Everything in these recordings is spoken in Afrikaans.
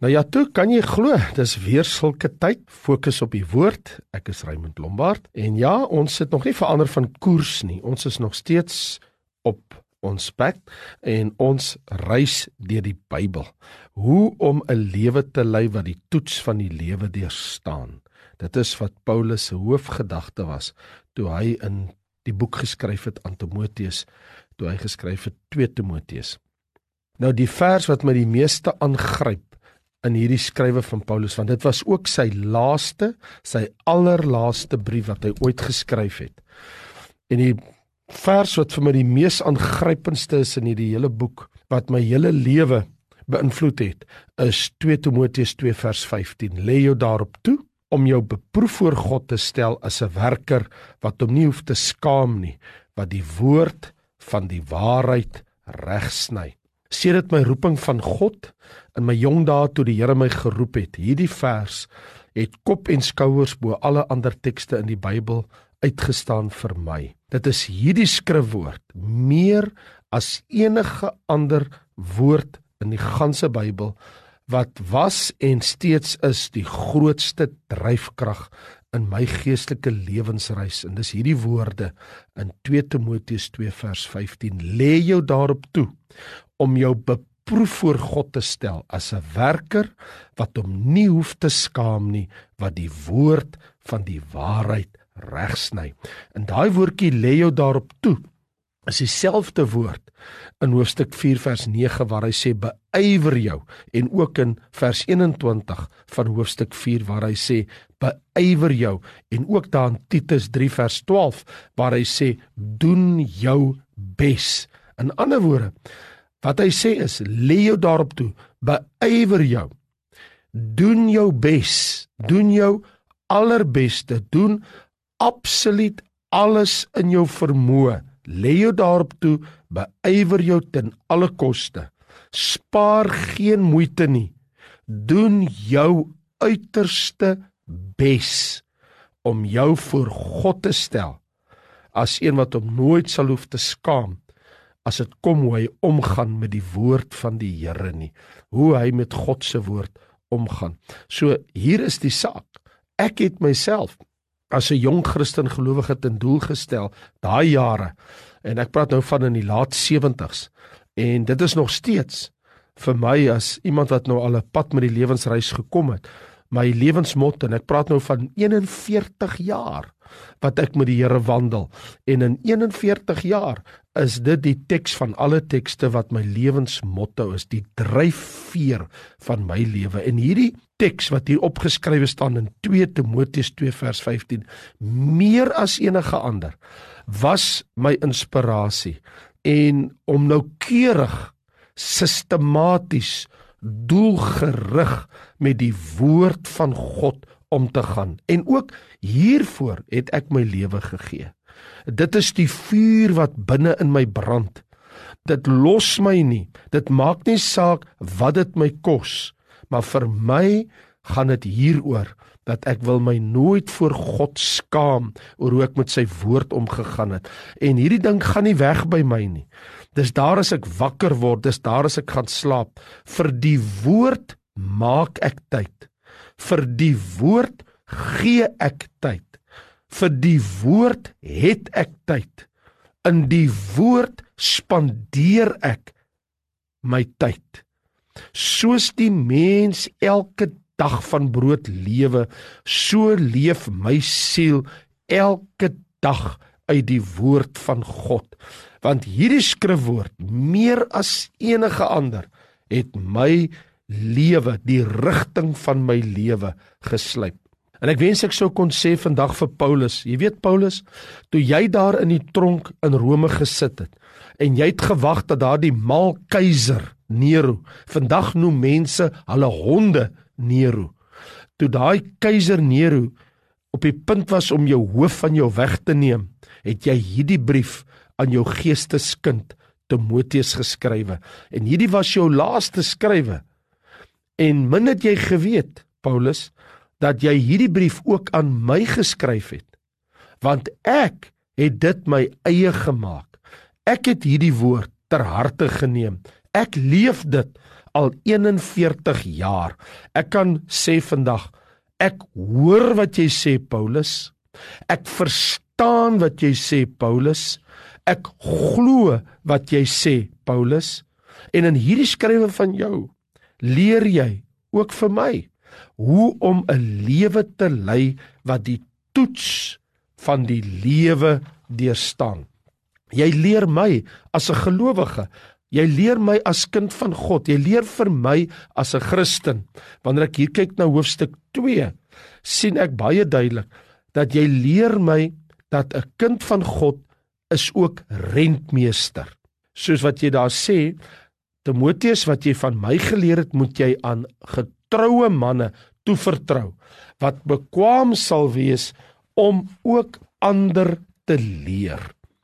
Nou ja, toe kan jy glo, dis weer sulke tyd, fokus op die woord. Ek is Raymond Lombard, en ja, ons sit nog nie verander van koers nie, ons is nog steeds op ons pad, en ons reis deur die Bybel. Hoe om 'n lewe te lei wat die toets van die lewe deurstaan. Dit is wat Paulus se hoofgedagte was, toe hy in die boek geskryf het aan Timoteus, toe hy geskryf het 2 Timoteus. Nou die vers wat my die meeste aangryp in hierdie skrywe van Paulus, want dit was ook sy allerlaaste brief wat hy ooit geskryf het. En die vers wat vir my die mees aangrypendste is in hierdie hele boek, wat my hele lewe beïnvloed het, is 2 Timoteus 2 vers 15. Lê jou daarop toe, om jou beproef voor God te stel as 'n werker, wat hom nie hoef te skaam nie, wat die woord van die waarheid regsny. Sedert my roeping van God, in my jong dae toe die Here my geroep het, hierdie vers het kop en skouers bo alle ander tekste in die Bybel uitgestaan vir my. Dit is hierdie skrifwoord, meer as enige ander woord in die ganse Bybel, wat was en steeds is die grootste dryfkrag in my geestelike lewensreis. En dis hierdie woorde in 2 Timoteus 2 vers 15. Lê jou daarop toe, om jou beproef voor God te stel, as 'n werker, wat hom nie hoef te skaam nie, wat die woord van die waarheid regsny. En daai woordjie, lê jou daarop toe, is dieselfde woord in hoofstuk 4 vers 9, waar hy sê, beywer jou, en ook in vers 21 van hoofstuk 4, waar hy sê, beywer jou, en ook daar in Titus 3 vers 12, waar hy sê, doen jou bes. In ander woorde, wat hy sê is, lê jou daarop toe, beywer jou, doen jou bes, doen jou allerbeste, doen absoluut alles in jou vermoë, lê jou daarop toe, beywer jou ten alle koste, spaar geen moeite nie, doen jou uiterste bes, om jou voor God te stel, as een wat hom nooit sal hoef te skaam, as dit kom hoe hy omgaan met die woord van die Here nie, hoe hy met God se woord omgaan. So hier is die saak, ek het myself as 'n jong Christen gelowige ten doel gestel, daai jare, en ek praat nou van in die laat 70s, en dit is nog steeds, vir my as iemand wat nou al 'n pad met die lewensreis gekom het, my lewensmotto, en ek praat nou van 41 jaar, wat ek met die Here wandel, en in 41 jaar, is dit die teks van alle tekste wat my lewensmotto is, die dryfveer van my lewe, en hierdie teks wat hier opgeskrywe staan in 2 Timoteus 2 vers 15, meer as enige ander, was my inspirasie, en om noukeurig, sistematies, doelgerig met die woord van God om te gaan, en ook hiervoor het ek my lewe gegee. Dit is die vuur wat binne in my brand. Dit los my nie, dit maak nie saak wat dit my kos, maar vir my gaan dit hieroor, dat ek wil my nooit voor God skaam, oor hoe ek met sy woord omgegaan het, en hierdie ding gaan nie weg by my nie. Dis daar as ek wakker word, dis daar as ek gaan slaap, vir die woord maak ek tyd, vir die woord gee ek tyd, vir die woord het ek tyd, in die woord spandeer ek my tyd. Soos die mens elke dag van brood lewe, so leef my siel elke dag uit die woord van God. Want hierdie skrifwoord, meer as enige ander, het my lewe, die rigting van my lewe geslyp. En ek wens ek sou kon sê vandag vir Paulus, jy weet Paulus, toe jy daar in die tronk in Rome gesit het, en jy het gewag dat daar die mal keiser Nero, vandag noem mense hulle honde Nero, toe daai keiser Nero op die punt was om jou hoof van jou weg te neem, het jy hierdie brief aan jou geesteskind Timoteus geskrywe, en hierdie was jou laaste skrywe, en min het jy geweet, Paulus, dat jy hierdie brief ook aan my geskryf het, want ek het dit my eie gemaak, ek het hierdie woord ter harte geneem, ek leef dit al 41 jaar. Ek kan sê vandag, ek hoor wat jy sê, Paulus. Ek verstaan wat jy sê, Paulus. Ek glo wat jy sê, Paulus. En in hierdie skrywe van jou, leer jy ook vir my, hoe om 'n lewe te lei wat die toets van die lewe deurstaan. Jy leer my as 'n gelowige, jy leer my as kind van God, jy leer vir my as 'n Christen. Wanneer ek hier kyk na hoofstuk 2, sien ek baie duidelik, dat jy leer my, dat 'n kind van God is ook rentmeester. Soos wat jy daar sê, Timoteus, wat jy van my geleer het, moet jy aan getroue manne toevertrou, wat bekwaam sal wees om ook ander te leer.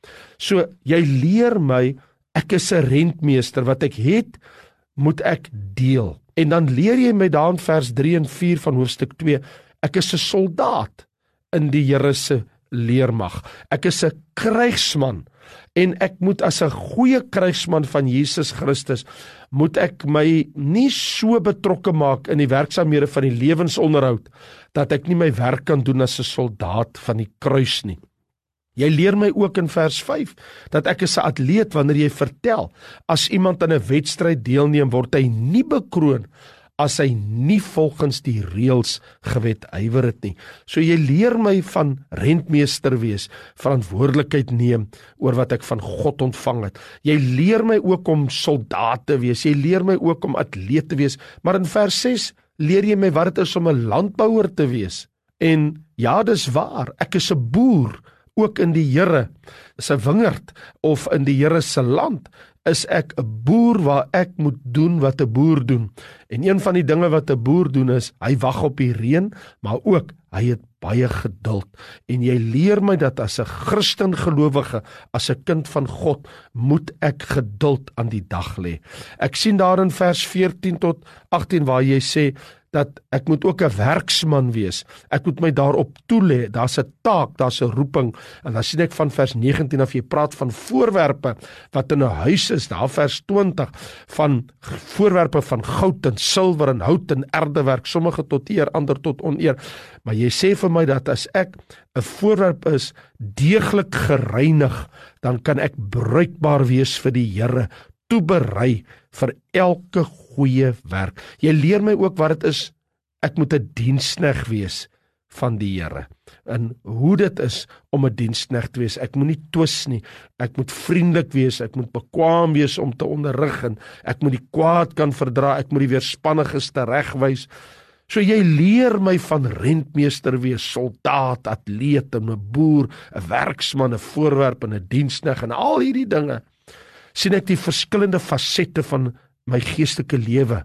So, jy leer my, ek is 'n rentmeester, wat ek het, moet ek deel. En dan leer jy my daar in vers 3 en 4 van hoofstuk 2, ek is 'n soldaat in die Here se leermag. Ek is 'n krygsman, en ek moet as 'n goeie krygsman van Jesus Christus, moet ek my nie so betrokke maak in die werksaamhede van die lewensonderhoud, dat ek nie my werk kan doen as 'n soldaat van die kruis nie. Jy leer my ook in vers 5, dat ek is 'n atleet wanneer jy vertel, as iemand aan 'n wedstryd deelneem, word hy nie bekroon, as hy nie volgens die reëls gewetywer het nie. So jy leer my van rentmeester wees, verantwoordelikheid neem oor wat ek van God ontvang het. Jy leer my ook om soldaat te wees, jy leer my ook om atleet te wees, maar in vers 6 leer jy my wat dit is om 'n landbouer te wees. En ja, dis waar, ek is 'n boer, ook in die Here se wingerd, of in die Here se land, is ek 'n boer waar ek moet doen wat 'n boer doen. En een van die dinge wat 'n boer doen is, hy wag op die reën, maar ook, hy het baie geduld. En jy leer my dat as 'n Christen gelowige, as 'n kind van God, moet ek geduld aan die dag lê. Ek sien daar in vers 14 tot 18 waar jy sê, dat ek moet ook 'n werksman wees. Ek moet my daarop toelê. Daar's 'n taak, daar's 'n roeping. En dan sien ek van vers 19 af, jy praat van voorwerpe wat in 'n huis is. Daar vers 20 van voorwerpe van goud en silwer en hout en erdewerk, sommige tot eer, ander tot oneer. Maar jy sê vir my dat as ek 'n voorwerp is, deeglik gereinig, dan kan ek bruikbaar wees vir die Here, toeberei vir elke goeie werk. Jy leer my ook wat dit is, ek moet 'n diensknegt wees van die Here. En hoe dit is om 'n diensknegt te wees, ek moet nie twis nie, ek moet vriendelik wees, ek moet bekwaam wees om te onderrig, en ek moet die kwaad kan verdra, ek moet die weerspanniges teregwys. So jy leer my van rentmeester wees, soldaat, atleet, 'n boer, 'n werksman, 'n voorwerp en 'n diensknegt, en al hierdie dinge sien ek die verskillende fasette van my geestelike lewe,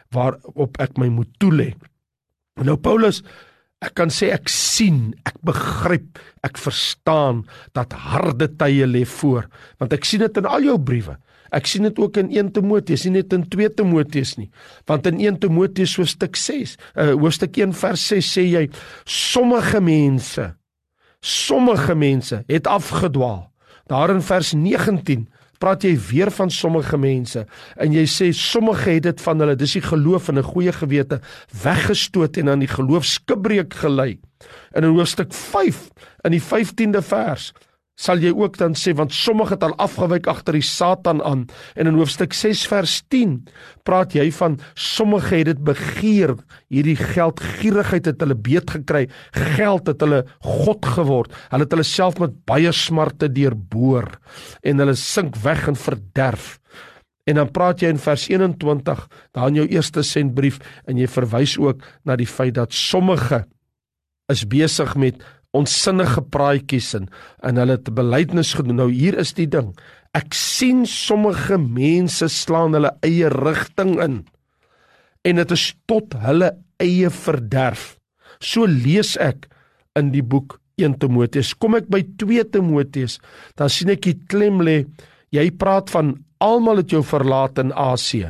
waarop ek my moet toelê. Nou Paulus, ek kan sê ek sien, ek begryp, ek verstaan, dat harde tye lê voor, want ek sien dit in al jou briewe. Ek sien dit ook in 1 Timoteus, nie net in 2 Timoteus nie, want in 1 Timoteus hoofstuk 1 vers 6 sê jy, sommige mense het afgedwaal. Daar in vers 19 praat jy weer van sommige mense, en jy sê, sommige het dit van hulle, dis die geloof en 'n goeie gewete, weggestoot en aan die geloofskibreek gelei. En in hoofstuk 5, in die 15de vers, sal jy ook dan sê, want sommige het al afgewyk agter die Satan aan, en in hoofstuk 6 vers 10, praat jy van, sommige het dit begeer, hierdie geldgierigheid het hulle beet gekry, geld het hulle God geword, hulle het hulle self met baie smarte deurboor, en hulle sink weg in verderf. En dan praat jy in vers 21, daar in jou eerste sendbrief, en jy verwys ook na die feit dat sommige is besig met onsinnige praatjies en hulle het belydenis gedoen. Nou hier is die ding, ek sien sommige mense slaan hulle eie rigting in, en dit is tot hulle eie verderf. So lees ek in die boek 1 Timoteus. Kom ek by 2 Timoteus, dan sien ek die klem lê, jy praat van almal het jou verlaat in Asië.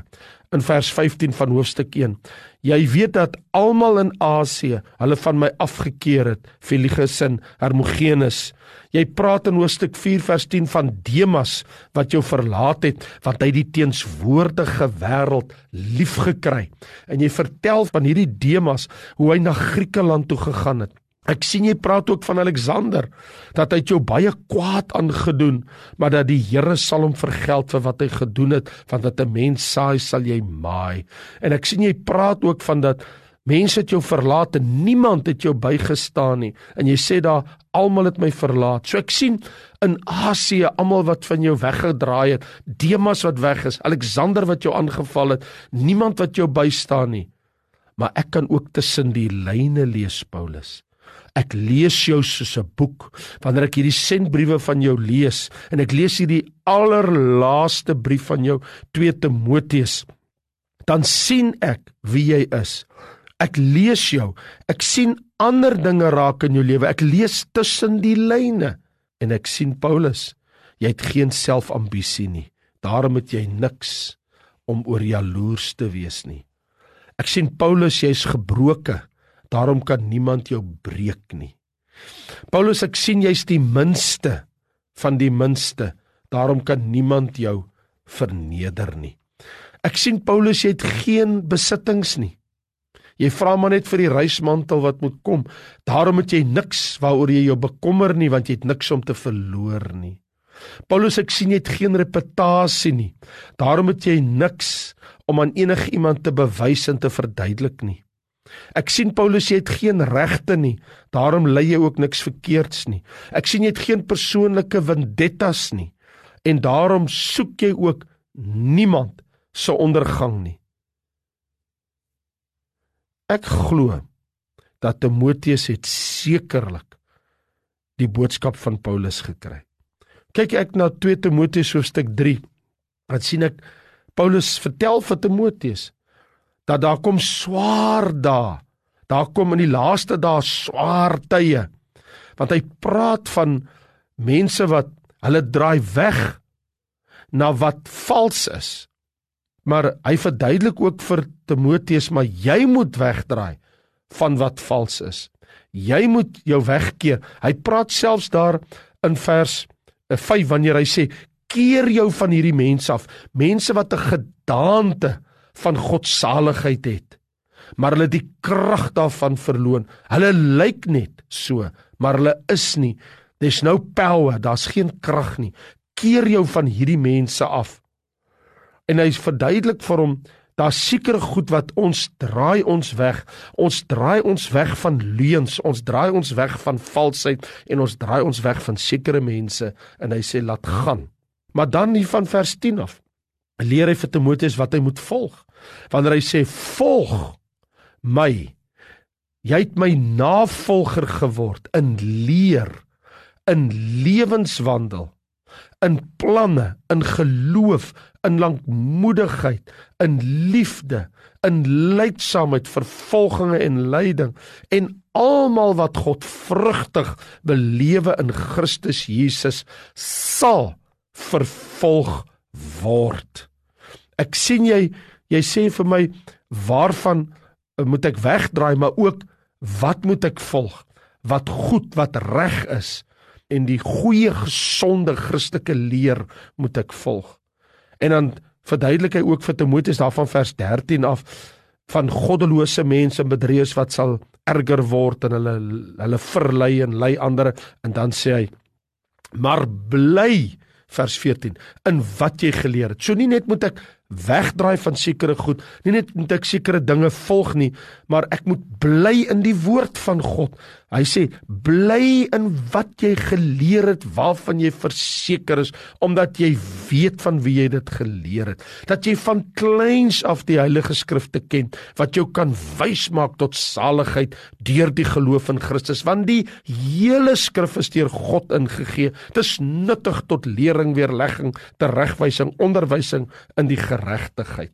in vers 15 van hoofstuk 1. Jy weet dat almal in Asië hulle van my afgekeer het, Feligus en Hermogenes. Jy praat in hoofstuk 4 vers 10 van Demas wat jou verlaat het, want hy die teenswoordige wêreld liefgekry. En jy vertel van hierdie Demas hoe hy na Griekeland toe gegaan het. Ek sien jy praat ook van Alexander, dat hy het jou baie kwaad aangedoen, maar dat die Here sal hom vergeld vir wat hy gedoen het, want wat 'n mens saai sal jy maai. En ek sien jy praat ook van dat mense het jou verlaat en niemand het jou bygestaan nie, en jy sê daar, almal het my verlaat. So ek sien in Asië, almal wat van jou weggedraai het, Demas wat weg is, Alexander wat jou aangeval het, niemand wat jou bystaan nie. Maar ek kan ook tussen die lyne lees, Paulus. Ek lees jou soos 'n boek, wanneer ek hierdie sendbriewe van jou lees, en ek lees hierdie allerlaaste brief van jou, 2 Timoteus, dan sien ek wie jy is. Ek lees jou, ek sien ander dinge raak in jou lewe, ek lees tussen die lyne, en ek sien Paulus, jy het geen selfambisie nie, daarom het jy niks om oor jaloers te wees nie. Ek sien Paulus, jy is gebroke, daarom kan niemand jou breek nie. Paulus, ek sien jy is die minste van die minste, daarom kan niemand jou verneder nie. Ek sien Paulus, jy het geen besittings nie. Jy vra maar net vir die reismantel wat moet kom, daarom het jy niks waaroor jy jou bekommer nie, want jy het niks om te verloor nie. Paulus, ek sien jy het geen reputasie nie, daarom het jy niks om aan enige iemand te bewys en te verduidelik nie. Ek sien Paulus, jy het geen regte nie, daarom lei jy ook niks verkeerds nie. Ek sien jy het geen persoonlike vendettas nie, en daarom soek jy ook niemand se ondergang nie. Ek glo dat Timoteus het sekerlik die boodskap van Paulus gekry. Kyk ek na 2 Timoteus hoofstuk 3, dan sien ek Paulus vertel vir Timoteus dat daar kom swaar dae, daar kom in die laaste dae swaar tye, want hy praat van mense wat hulle draai weg na wat vals is, maar hy verduidelik ook vir Timoteus, maar jy moet wegdraai van wat vals is. Jy moet jou wegkeer. Hy praat selfs daar in vers 5, wanneer hy sê, keer jou van hierdie mense af, mense wat 'n gedaante van godsaligheid het, maar hulle die krag daarvan verloon. Hulle lyk net so, maar hulle is nie. There's no power, daar's geen krag nie. Keer jou van hierdie mense af. En hy verduidelik vir hom, daar's sekere goed wat ons draai ons weg. Ons draai ons weg van leuns, ons draai ons weg van valsheid, en ons draai ons weg van sekere mense, en hy sê, laat gaan. Maar dan hier van vers 10 af, leer hy vir Timoteus wat hy moet volg. Wanneer hy sê, volg my, jy het my navolger geword, in leer, in lewenswandel, in planne, in geloof, in lankmoedigheid, in liefde, in lydsaamheid, vervolginge en lyding, en almal wat godvrugtig belewe in Christus Jesus, sal vervolg word. Ek sien jy sê vir my, waarvan moet ek wegdraai, maar ook, wat moet ek volg? Wat goed, wat reg is, en die goeie, gesonde, Christelike leer moet ek volg. En dan verduidelik hy ook vir Timoteus daarvan vers 13 af, van goddelose mense en bedrieërs wat sal erger word, en hulle verlei en lei ander, en dan sê hy, maar bly, vers 14, in wat jy geleer het. So nie net moet ek wegdraai van sekere goed, nie net moet ek sekere dinge volg nie, maar ek moet bly in die woord van God. Hy sê, bly in wat jy geleer het, waarvan jy verseker is, omdat jy weet van wie jy dit geleer het. Dat jy van kleins af die Heilige Skrifte ken, wat jou kan wys maak tot saligheid deur die geloof in Christus, want die hele Skrif is deur God ingegee. Dit is nuttig tot lering, weerlegging, teregwysing, onderwysing in die geregtigheid.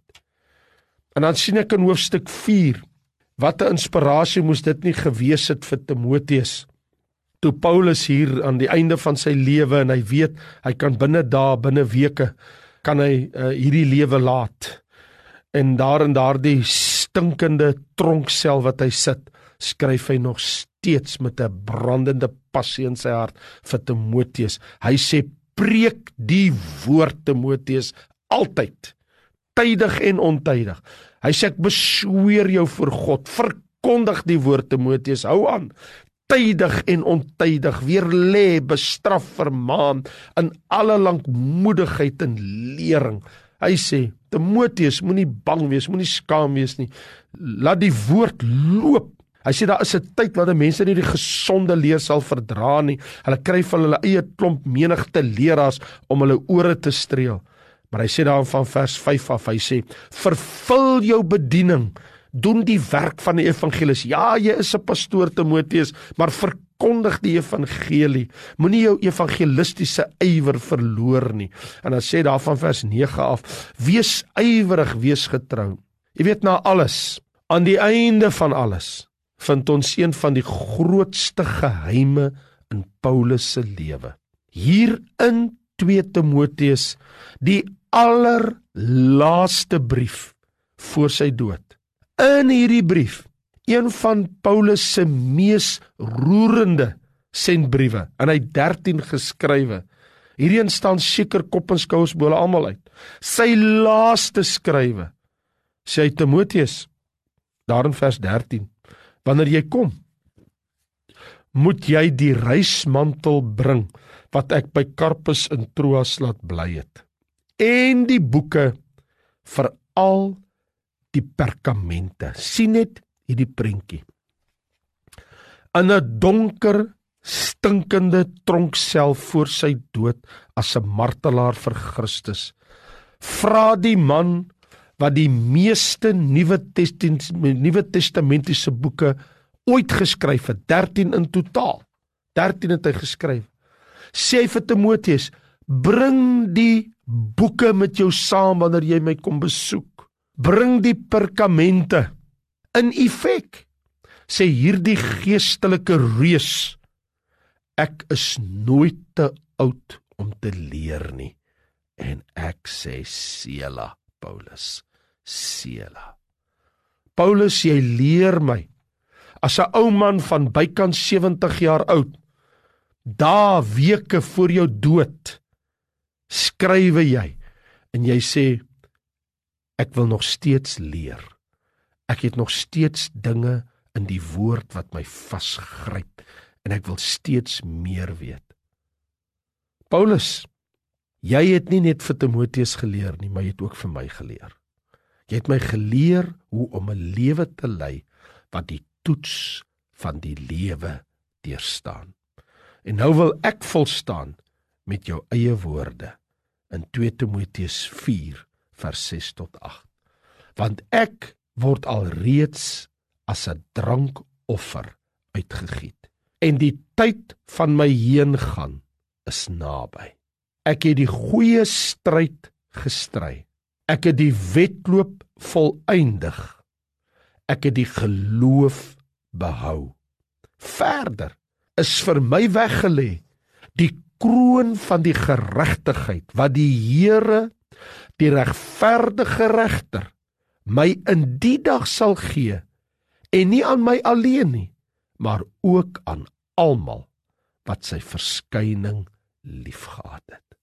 En dan sien ek in hoofstuk 4, wat 'n inspirasie moes dit nie gewees het vir Timoteus, toe Paulus hier aan die einde van sy lewe, en hy weet, hy kan binne dae, binne weke, kan hy hierdie lewe laat. En daar in daardie stinkende tronksel wat hy sit, skryf hy nog steeds met 'n brandende passie in sy hart vir Timoteus. Hy sê, preek die woord, Timoteus, altyd, tydig en ontydig. Hy sê, ek besweer jou voor God, verkondig die woord, Timoteus, hou aan, tydig en ontydig, weerlê, bestraf, vermaan, in alle lankmoedigheid en lering. Hy sê, Timoteus, moenie bang wees, moenie skaam wees nie, laat die woord loop. Hy sê, daar is 'n tyd waar die mense nie die gesonde leer sal verdra nie, hulle kry van hulle eie klomp menigte leraars om hulle ore te streel. Maar hy sê daar van vers 5 af, hy sê, vervul jou bediening, doen die werk van die evangelis. Ja, jy is 'n pastoor, Timoteus, maar verkondig die evangelie. Moenie jou evangelistiese ywer verloor nie. En dan sê daar van vers 9 af, wees ywerig, wees getrou. Jy weet, na alles, aan die einde van alles, vind ons een van die grootste geheime in Paulus se lewe. Hier in 2 Timoteus, die allerlaaste brief voor sy dood. In hierdie brief, een van Paulus se mees roerende sendbriewe, en hy 13 geskrywe. Hierdie staan seker kop en skouers bo hulle almal uit. Sy laaste skrywe, sê hy Timoteus, daar in vers 13, wanneer jy kom, moet jy die reismantel bring, wat ek by Carpus in Troas laat bly het, en die boeke, veral die perkamente. Sien net hierdie prentjie. In 'n donker, stinkende tronksel voor sy dood as 'n martelaar vir Christus, vra die man wat die meeste Nuwe Testamentiese boeke ooit geskryf het, 13 in totaal, 13 het hy geskryf, sê hy vir Timoteus, bring die boeke met jou saam wanneer jy my kom besoek. Bring die perkamente. In effek, sê hierdie geestelike reus, ek is nooit te oud om te leer nie. En ek sê, Sela, Paulus, Sela. Paulus, jy leer my, as 'n ou man van bykans 70 jaar oud, dae, weke voor jou dood, skrywe jy, en jy sê, ek wil nog steeds leer. Ek het nog steeds dinge in die woord wat my vasgryp, en ek wil steeds meer weet. Paulus, jy het nie net vir Timoteus geleer nie, maar jy het ook vir my geleer. Jy het my geleer hoe om 'n lewe te lei, wat die toets van die lewe deurstaan. En nou wil ek volstaan met jou eie woorde, in 2 Timoteus 4, vers 6 tot 8. Want ek word alreeds as 'n drankoffer uitgegiet, en die tyd van my heengaan is naby. Ek het die goeie stryd gestry, ek het die wedloop volëindig, ek het die geloof behou. Verder is vir my weggelê die kroon van die geregtigheid, wat die Here, die regverdige regter, my in die dag sal gee, en nie aan my alleen nie, maar ook aan almal wat sy verskyning liefgehad het.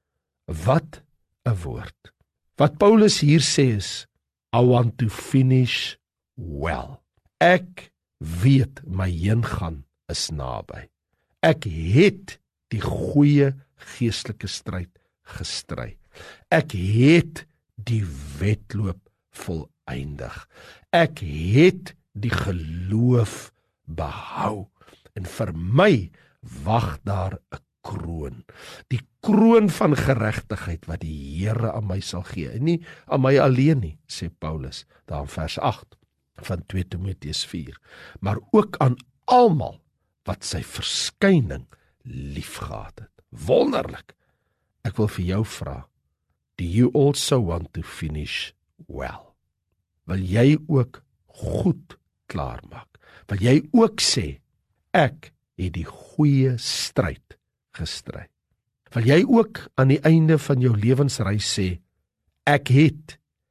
Wat 'n woord. Wat Paulus hier sê is, I want to finish well. Ek weet my heengaan is naby. Ek het die goeie geestelike stryd gestry. Ek het die wedloop volëindig. Ek het die geloof behou. En vir my wag daar 'n kroon. Die kroon van geregtigheid wat die Here aan my sal gee. En nie aan my alleen nie, sê Paulus, daar in vers 8 van 2 Timoteus 4. Maar ook aan almal wat sy verskyning liefgehad het. Wonderlik. Ek wil vir jou vra, do you also want to finish well? Wil jy ook goed klaarmaak? Wil jy ook sê, ek het die goeie stryd gestry? Wil jy ook aan die einde van jou lewensreis sê, ek het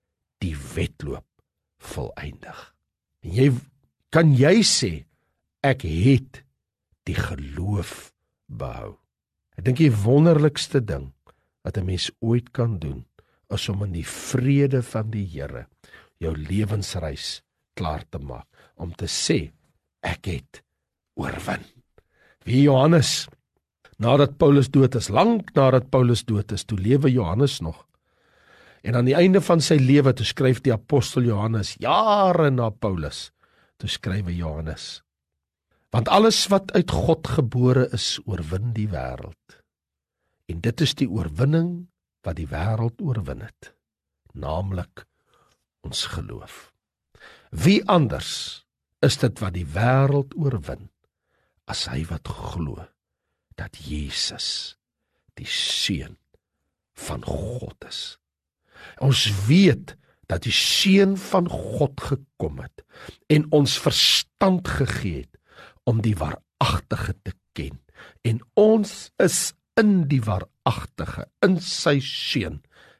die wedloop volëindig. En kan jy sê, ek het die geloof behou. Ek dink die wonderlikste ding wat 'n mens ooit kan doen, is om in die vrede van die Here jou lewensreis klaar te maak, om te sê, ek het oorwin. Wie Johannes, nadat Paulus dood is, lank nadat Paulus dood is, toe lewe Johannes nog. En aan die einde van sy lewe, toe skryf die apostel Johannes, jare na Paulus, toe skryf Johannes, want alles wat uit God gebore is, oorwin die wêreld. En dit is die oorwinning wat die wêreld oorwin het, naamlik ons geloof. Wie anders is dit wat die wêreld oorwin, as hy wat glo, dat Jesus die Seun van God is. Ons weet dat die Seun van God gekom het, en ons verstand gegee het, om die waaragtige te ken. En ons is in die waaragtige, in sy Seun,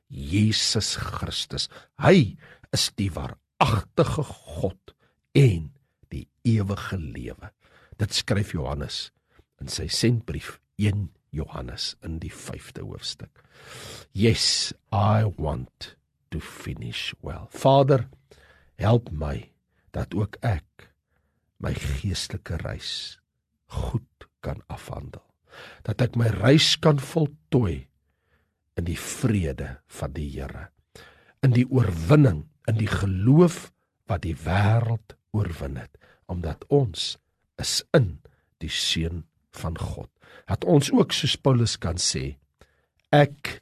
Jesus Christus. Hy is die waaragtige God en die ewige lewe. Dit skryf Johannes in sy sendbrief 1 Johannes in die 5de hoofstuk. Yes, I want to finish well. Vader, help my dat ook ek my geestelike reis goed kan afhandel. Dat ek my reis kan voltooi in die vrede van die Here, in die oorwinning, in die geloof wat die wêreld oorwin het, omdat ons is in die Seun van God. Dat ons ook soos Paulus kan sê, ek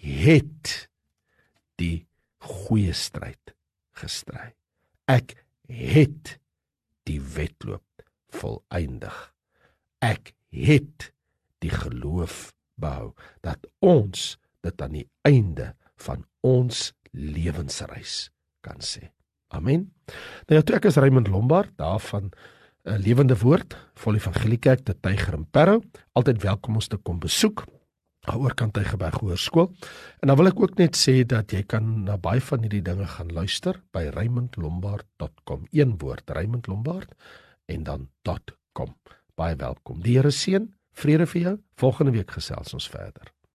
het die goeie stryd gestry. Ek het die wedloop volëindig. Ek het die geloof behou, dat ons dit aan die einde van ons lewensreis kan sê. Amen. Nou ja, toe ek is Raymond Lombard, daar van Lewende Woord, Vol Evangeliekerk, te Tyger en Parow, altyd welkom ons te kom besoek, oorkant Tygerberg Hoërskool. En dan wil ek ook net sê dat jy kan na baie van hierdie dinge gaan luister by raymondlombard.com. Een woord, Raymond Lombard, en dan .com. Baie welkom. Die Here seën, vrede vir jou. Volgende week gesels ons verder.